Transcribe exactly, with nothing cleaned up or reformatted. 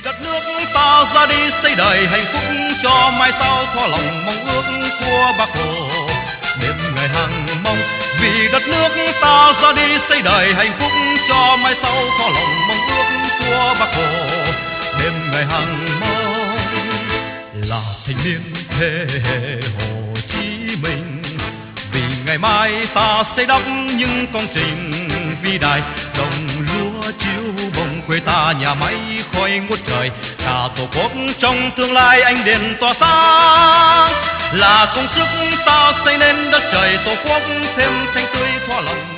đất nước ta ra đi xây đời hạnh phúc cho mai sau thỏa lòng mong ước của Bác Hồ. Đêm ngày hằng mong vì đất nước ta ra đi xây đời hạnh phúc cho mai sau thỏa lòng mong ước của Bác Hồ. Đêm ngày hằng mong là thanh niên thế hệ Hồ Chí Minh, vì ngày mai ta xây đắp những công trình vĩ đại. Đồng lúa chiếu bông quê ta nhà máy khói ngút trời, cả tổ quốc trong tương lai ánh đèn tỏa sáng. Là công sức ta xây nên đất trời tổ quốc thêm xanh tươi thỏa lòng.